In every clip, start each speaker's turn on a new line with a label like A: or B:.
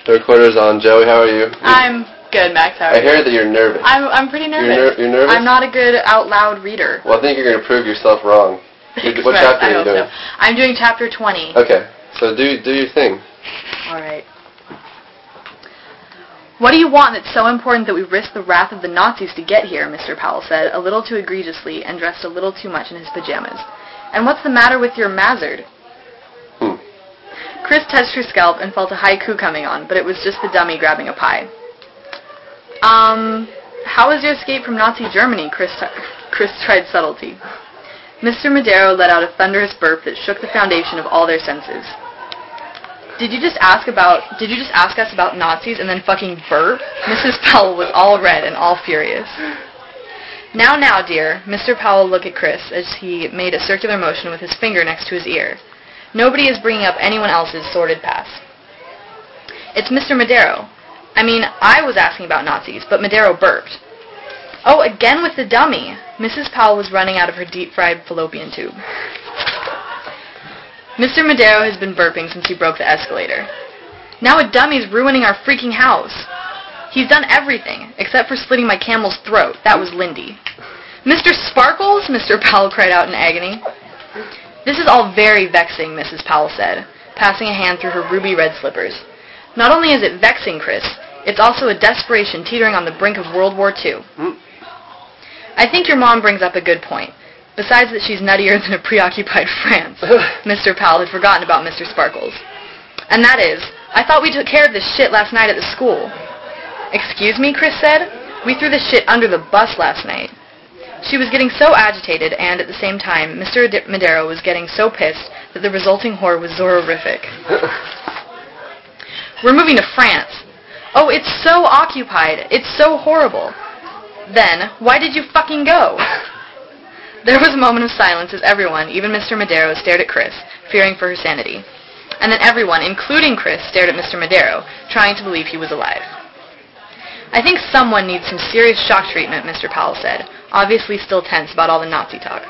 A: The recorder's on. Joey, how are you?
B: I'm good, Max. How are you?
A: I hear that you're nervous.
B: I'm pretty nervous.
A: You're nervous?
B: I'm not a good out loud reader.
A: Well, I think you're going to prove yourself wrong. What chapter are you doing?
B: So. I'm doing chapter 20.
A: Okay, so do your thing.
B: All right. What do you want that's so important that we risk the wrath of the Nazis to get here, Mr. Powell said, a little too egregiously and dressed a little too much in his pajamas. And what's the matter with your Mazard? Chris touched her scalp and felt a haiku coming on, but it was just the dummy grabbing a pie. How was your escape from Nazi Germany? Chris tried subtlety. Mr. Madero let out a thunderous burp that shook the foundation of all their senses. Did you just ask us about Nazis and then fucking burp? Mrs. Powell was all red and all furious. Now, dear, Mr. Powell looked at Chris as he made a circular motion with his finger next to his ear. Nobody is bringing up anyone else's sordid past. It's Mr. Madero. I mean, I was asking about Nazis, but Madero burped. Oh, again with the dummy. Mrs. Powell was running out of her deep-fried fallopian tube. Mr. Madero has been burping since he broke the escalator. Now a dummy's ruining our freaking house. He's done everything, except for slitting my camel's throat. That was Lindy. Mr. Sparkles? Mr. Powell cried out in agony. This is all very vexing, Mrs. Powell said, passing a hand through her ruby-red slippers. Not only is it vexing, Chris, it's also a desperation teetering on the brink of World War II. I think your mom brings up a good point. Besides that she's nuttier than a preoccupied France. Mr. Powell had forgotten about Mr. Sparkles. And that is, I thought we took care of this shit last night at the school. Excuse me, Chris said. We threw this shit under the bus last night. She was getting so agitated, and at the same time, Mr. Madero was getting so pissed that the resulting horror was zorrific. We're moving to France. Oh, it's so occupied. It's so horrible. Then, why did you fucking go? There was a moment of silence as everyone, even Mr. Madero, stared at Chris, fearing for her sanity. And then everyone, including Chris, stared at Mr. Madero, trying to believe he was alive. I think someone needs some serious shock treatment, Mr. Powell said, obviously still tense about all the Nazi talk.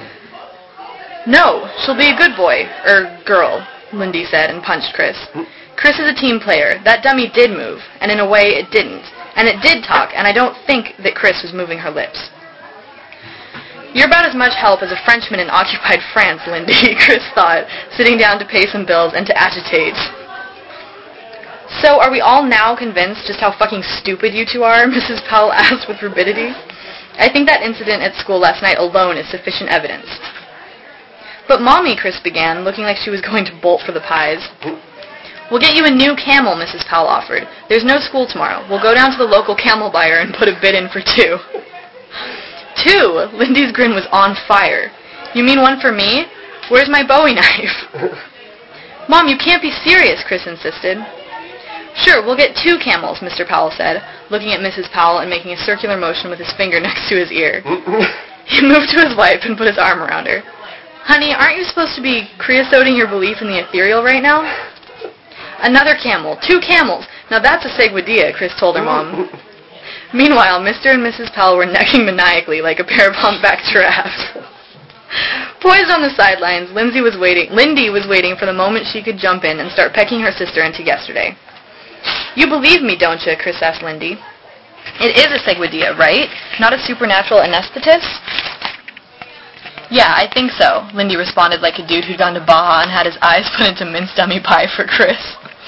B: No, she'll be a good boy, girl, Lindy said and punched Chris. Chris is a team player. That dummy did move, and in a way it didn't. And it did talk, and I don't think that Chris was moving her lips. You're about as much help as a Frenchman in occupied France, Lindy, Chris thought, sitting down to pay some bills and to agitate. So, are we all now convinced just how fucking stupid you two are? Mrs. Powell asked with rapidity. I think that incident at school last night alone is sufficient evidence. But Mommy, Chris began, looking like she was going to bolt for the pies. We'll get you a new camel, Mrs. Powell offered. There's no school tomorrow. We'll go down to the local camel buyer and put a bid in for 2. 2? Lindy's grin was on fire. You mean one for me? Where's my Bowie knife? Mom, you can't be serious, Chris insisted. Sure, we'll get 2 camels, Mr. Powell said, looking at Mrs. Powell and making a circular motion with his finger next to his ear. He moved to his wife and put his arm around her. Honey, aren't you supposed to be creosoting your belief in the ethereal right now? Another camel. 2 camels. Now that's a seguidilla, Chris told her mom. Meanwhile, Mr. and Mrs. Powell were necking maniacally like a pair of humpback giraffes. Poised on the sidelines, Lindy was waiting for the moment she could jump in and start pecking her sister into yesterday. You believe me, don't you? Chris asked Lindy. It is a seguidilla, right? Not a supernatural anesthetist? Yeah, I think so, Lindy responded like a dude who'd gone to Baja and had his eyes put into minced dummy pie for Chris.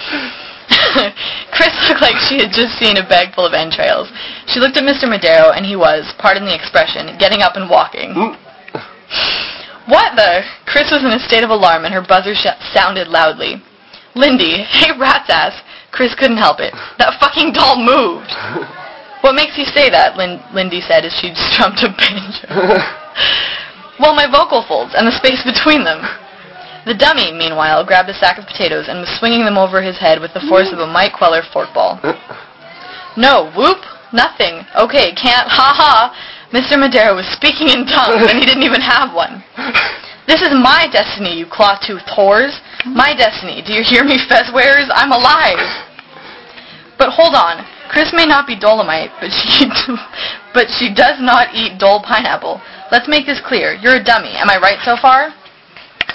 B: Chris looked like she had just seen a bag full of entrails. She looked at Mr. Madero, and he was, pardon the expression, getting up and walking. What the? Chris was in a state of alarm, and her buzzer sounded loudly. Lindy, hey rat's ass. Chris couldn't help it. That fucking doll moved. What makes you say that? Lindy said as she strummed a banjo. Well, my vocal folds and the space between them. The dummy, meanwhile, grabbed a sack of potatoes and was swinging them over his head with the force of a Mike Queller forkball. No, whoop, nothing. Okay, can't, ha-ha. Mr. Madero was speaking in tongues, and he didn't even have one. This is my destiny, you claw-toothed whores. My destiny. Do you hear me, fez wearers? I'm alive. But hold on. Chris may not be Dolomite, but she does not eat Dole pineapple. Let's make this clear. You're a dummy. Am I right so far?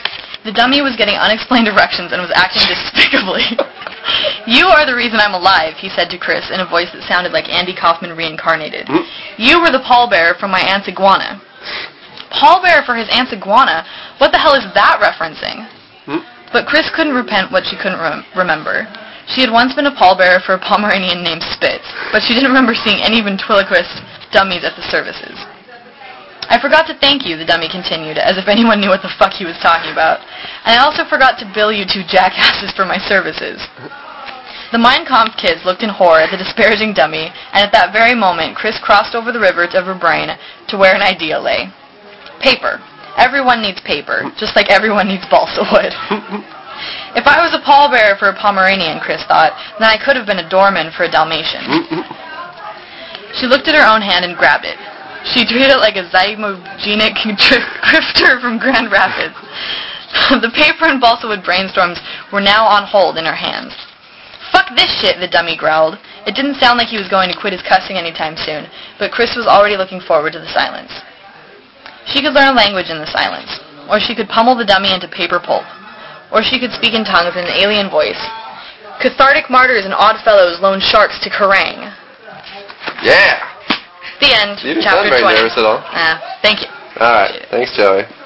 B: The dummy was getting unexplained erections and was acting despicably. "You are the reason I'm alive," he said to Chris in a voice that sounded like Andy Kaufman reincarnated. "You were the pallbearer for my aunt's iguana." Pallbearer for his aunt's iguana? What the hell is that referencing? But Chris couldn't repent what she couldn't remember. She had once been a pallbearer for a Pomeranian named Spitz, but she didn't remember seeing any ventriloquist dummies at the services. "I forgot to thank you," the dummy continued, as if anyone knew what the fuck he was talking about. "And I also forgot to bill you two jackasses for my services." The Mein Kampf kids looked in horror at the disparaging dummy, and at that very moment, Chris crossed over the river of her brain to where an idea lay. Paper. Everyone needs paper, just like everyone needs balsa wood. If I was a pallbearer for a Pomeranian, Chris thought, then I could have been a doorman for a Dalmatian. She looked at her own hand and grabbed it. She treated it like a zymogenic drifter from Grand Rapids. The paper and balsa wood brainstorms were now on hold in her hands. "Fuck this shit," the dummy growled. It didn't sound like he was going to quit his cussing anytime soon, but Chris was already looking forward to the silence. She could learn a language in the silence, or she could pummel the dummy into paper pulp, or she could speak in tongues in an alien voice. Cathartic martyrs and odd fellows loan sharks to Kerrang.
A: Yeah!
B: The end.
A: You didn't
B: Chapter
A: sound very
B: 20.
A: nervous at all.
B: Thank you.
A: Alright, thanks, Joey.